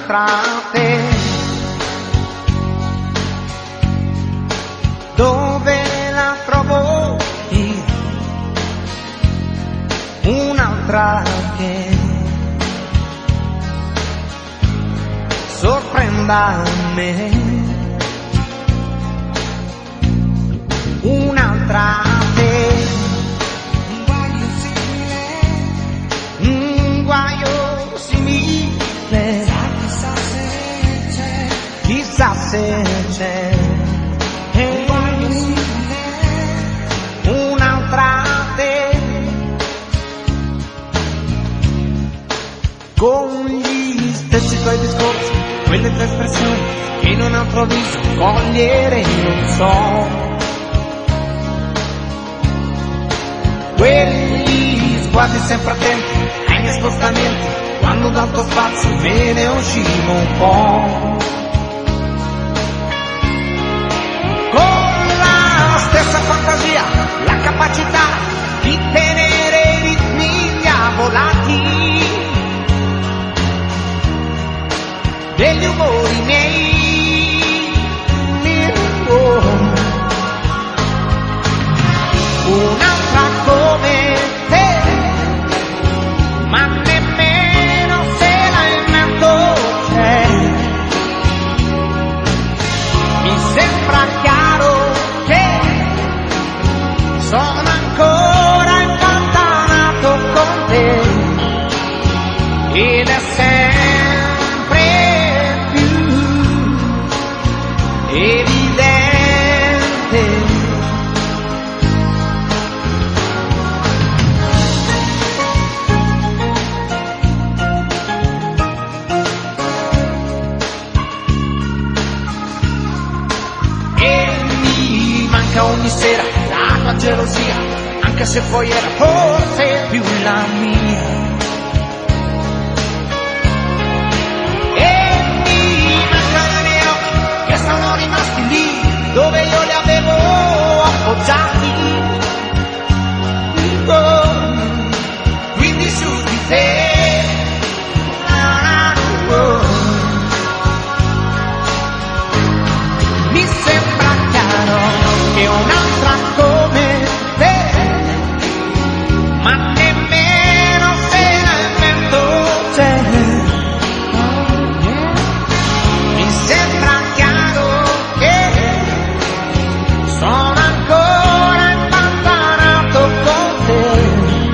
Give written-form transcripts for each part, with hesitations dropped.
un'altra te. Dove la trovo io? Un'altra che sorprenda me. Un'altra te. Un guaio simile. Chissà se c'è. Un'altra te. Con gli stessi tuoi discorsi, quelle tue espressioni che in un altro viso cogliere non so. Quegli sguardi sempre attenti ai miei spostamenti, quando dal tuo spazio me ne uscivo un po'. Con la stessa fantasia, la capacità di tenere i ritmi diavolati degli umori miei. Un'altra come te, ma nemmeno se la invento c'è. Mi sembra chiaro che sono ancora impantanato con te ed è sempre più evidente. Ogni sera la tua gelosia, anche se poi era forse più la mia. E mi mancano i miei occhi che sono rimasti lì dove io li avevo appoggiati. Quindi su di te. Mi sembra chiaro che un'altra come te, ma nemmeno se la invento c'è. Mi sembra chiaro che sono ancora impantanato con te.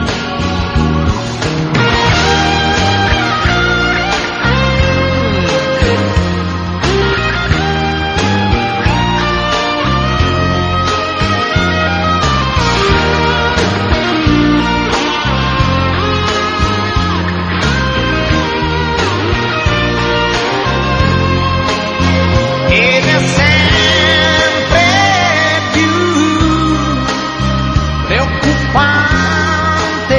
Ed è sempre più preoccupante.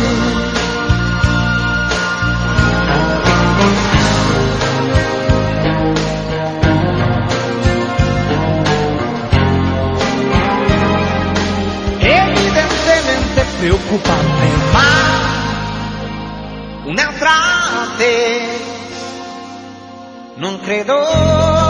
Evidentemente preoccupante, ma un'altra te non credo.